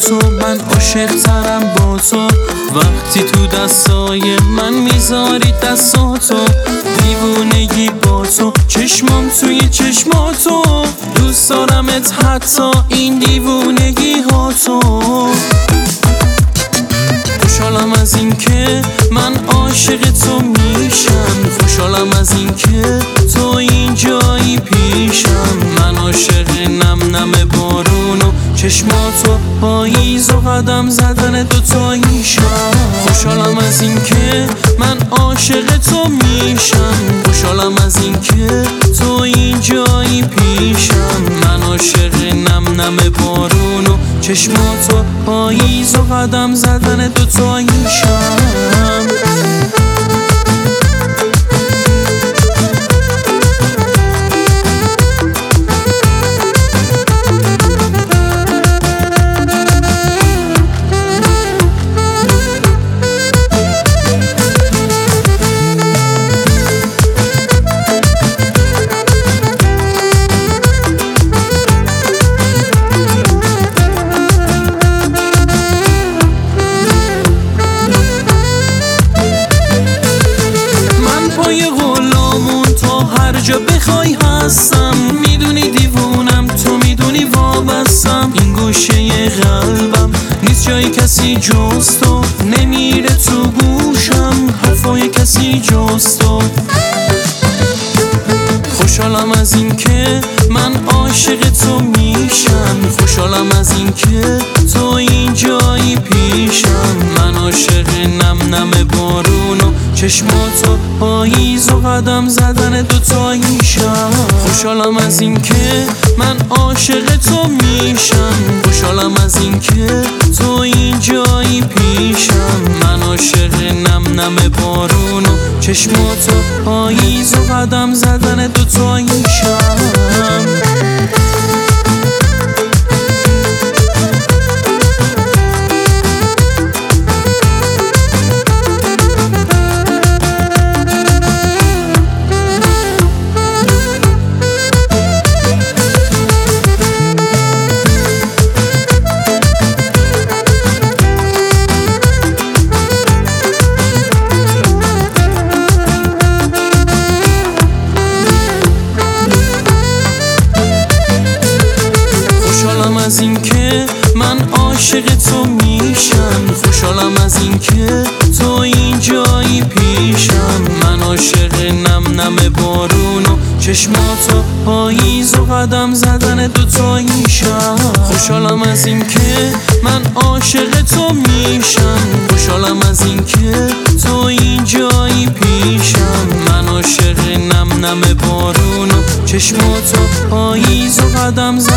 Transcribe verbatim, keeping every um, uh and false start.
تو، من عاشق ترم با تو. وقتی تو دستای من میذاری دستاتو، دیوونگی با تو، چشمام توی چشماتو، دوست دارمت حتی این دیوونگی ها تو. خوشحالم از این که من عاشق تو میشم، خوشحالم از این که تو اینجایی پیشم. من عاشق نم نم بارون و چشماتو، پاییز و قدم زدن دوتاییشم. خوشحالم از این که من عاشق تو میشم، خوشحالم از این که تو اینجایی پیشم. من عاشق نم نم بارون و چشماتو، پاییز و قدم زدن دوتاییشم. هر جا بخوای هستم، میدونی دیوونم، تو میدونی وابستم. این گوشه قلبم نیست جای کسی جز تو، نمیره تو گوشم حرفای کسی جز تو. خوشحالم از این که من عاشق تو میشم، خوشحالم از این که تو اینجایی پیشم. من عاشق نم نم بارون و چشماتو، پاییز و قدم زدن دوتاییشم. خوشحالم از این که من عاشق تو میشم، خوشحالم از این که تو اینجایی پیشم. من عاشق نم نم بارون و چشماتو، پاییز و قدم زدن دوتاییشم. از این که من عاشق تو میشم، خوشحالم از این که تو اینجایی پیشم. من عاشق نم نم بارون و چشماتو، پاییز و قدم زدن دوتاییشم. خوشحالم از این که من عاشق تو میشم، خوشحالم از این که تو اینجایی پیشم. من عاشق نم نم بارون و چشماتو، پاییز و قدم زدن